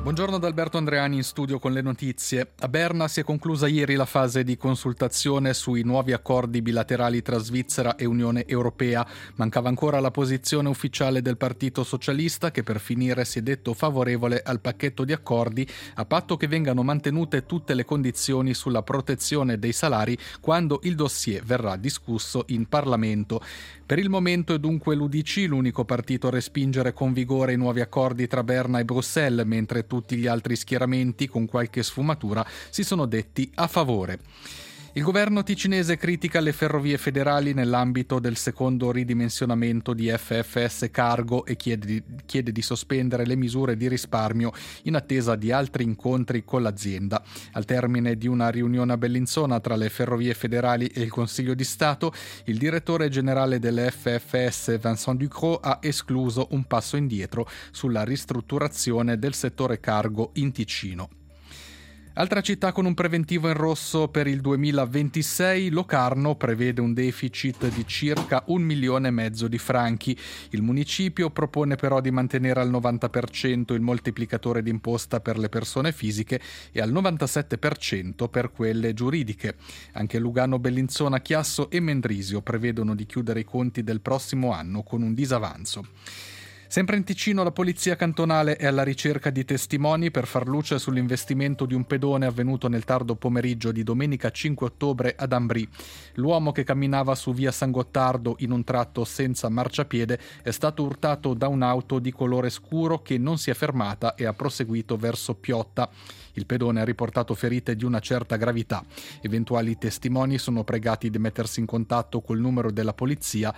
Buongiorno da Alberto Andreani in studio con le notizie. A Berna si è conclusa ieri la fase di consultazione sui nuovi accordi bilaterali tra Svizzera e Unione Europea. Mancava ancora la posizione ufficiale del Partito Socialista, che per finire si è detto favorevole al pacchetto di accordi, a patto che vengano mantenute tutte le condizioni sulla protezione dei salari quando il dossier verrà discusso in Parlamento. Per il momento è dunque l'UDC l'unico partito a respingere con vigore i nuovi accordi tra Berna e Bruxelles, mentre tutti gli altri schieramenti, con qualche sfumatura, si sono detti a favore. Il governo ticinese critica le ferrovie federali nell'ambito del secondo ridimensionamento di FFS Cargo e chiede di sospendere le misure di risparmio in attesa di altri incontri con l'azienda. Al termine di una riunione a Bellinzona tra le ferrovie federali e il Consiglio di Stato, il direttore generale delle FFS Vincent Ducrot ha escluso un passo indietro sulla ristrutturazione del settore cargo in Ticino. Altra città con un preventivo in rosso per il 2026, Locarno prevede un deficit di circa 1,5 milioni di franchi. Il municipio propone però di mantenere al 90% il moltiplicatore d'imposta per le persone fisiche e al 97% per quelle giuridiche. Anche Lugano, Bellinzona, Chiasso e Mendrisio prevedono di chiudere i conti del prossimo anno con un disavanzo. Sempre in Ticino la polizia cantonale è alla ricerca di testimoni per far luce sull'investimento di un pedone avvenuto nel tardo pomeriggio di domenica 5 ottobre ad Ambri. L'uomo, che camminava su via San Gottardo in un tratto senza marciapiede, è stato urtato da un'auto di colore scuro che non si è fermata e ha proseguito verso Piotta. Il pedone ha riportato ferite di una certa gravità. Eventuali testimoni sono pregati di mettersi in contatto col numero della polizia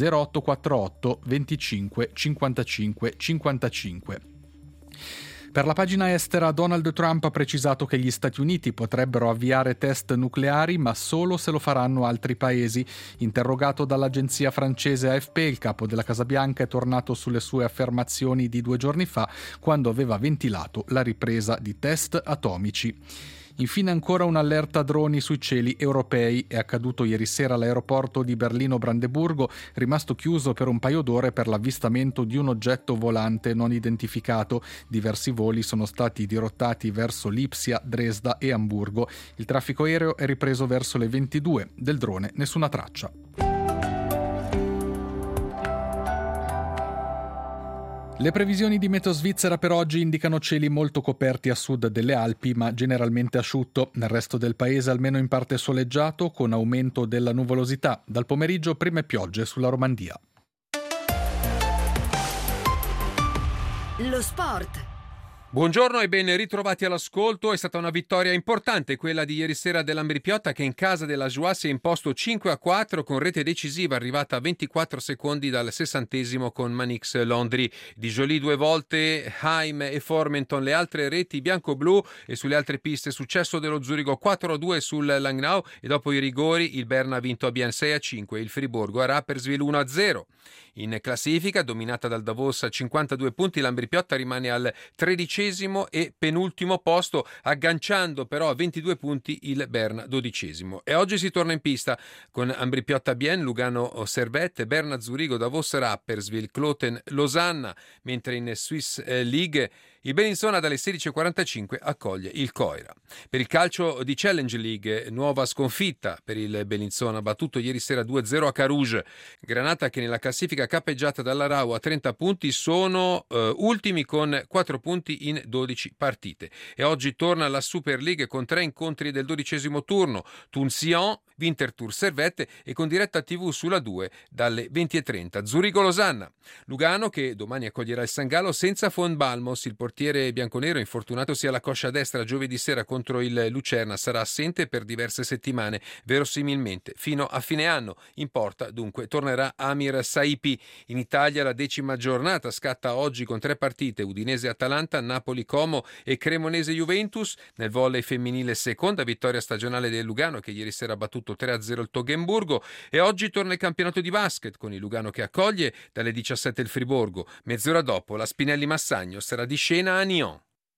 0848 25 55 55. Per la pagina estera, Donald Trump ha precisato che gli Stati Uniti potrebbero avviare test nucleari, ma solo se lo faranno altri paesi. Interrogato dall'agenzia francese AFP, il capo della Casa Bianca è tornato sulle sue affermazioni di 2 giorni fa, quando aveva ventilato la ripresa di test atomici. Infine ancora un'allerta droni sui cieli europei. È accaduto ieri sera all'aeroporto di Berlino-Brandeburgo, rimasto chiuso per un paio d'ore per l'avvistamento di un oggetto volante non identificato. Diversi voli sono stati dirottati verso Lipsia, Dresda e Amburgo. Il traffico aereo è ripreso verso le 22. Del drone nessuna traccia. Le previsioni di Meteo Svizzera per oggi indicano cieli molto coperti a sud delle Alpi, ma generalmente asciutto. Nel resto del paese almeno in parte soleggiato, con aumento della nuvolosità. Dal pomeriggio prime piogge sulla Romandia. Lo sport. Buongiorno e ben ritrovati all'ascolto. È stata una vittoria importante quella di ieri sera dell'Ambri Piotta, che in casa della Joie si è imposto 5-4 con rete decisiva arrivata a 24 secondi dal 60° con Manix Londri. Di Jolie 2 volte, Haim e Formenton le altre reti bianco-blu, e sulle altre piste successo dello Zurigo 4-2 sul Langnau, e dopo i rigori il Berna ha vinto a Bien 6-5 e il Friburgo a Rapperswil 1-0. In classifica, dominata dal Davos a 52 punti, l'Ambri Piotta rimane al 13° e penultimo posto, agganciando però a 22 punti il Berna 12°. E oggi si torna in pista con Ambri Piotta Bien, Lugano Servette, Berna Zurigo, Davos Rapperswil, Kloten Losanna, mentre in Swiss League il Bellinzona dalle 16.45 accoglie il Coira. Per il calcio di Challenge League, nuova sconfitta per il Bellinzona, battuto ieri sera 2-0 a Carouge. Granata, che nella classifica capeggiata dalla Rau a 30 punti, sono ultimi con 4 punti in 12 partite. E oggi torna la Super League con 3 incontri del 12° turno: Thun-Sion, Winterthur Servette, e con diretta TV sulla 2 dalle 20.30 Zurigo-Losanna. Lugano, che domani accoglierà il San Gallo senza Von Balmos. Il portiere bianconero, infortunatosi alla coscia destra giovedì sera contro il Lucerna, sarà assente per diverse settimane, verosimilmente fino a fine anno. In porta dunque tornerà Amir Saipi. In Italia la 10ª giornata scatta oggi con 3 partite: Udinese-Atalanta, Napoli-Como e Cremonese-Juventus. Nel volley femminile, seconda vittoria stagionale del Lugano, che ieri sera ha battuto 3-0 il Toggenburgo. E oggi torna il campionato di basket, con il Lugano che accoglie dalle 17 il Friburgo. Mezz'ora dopo la Spinelli Massagno sarà di scena a Nyon.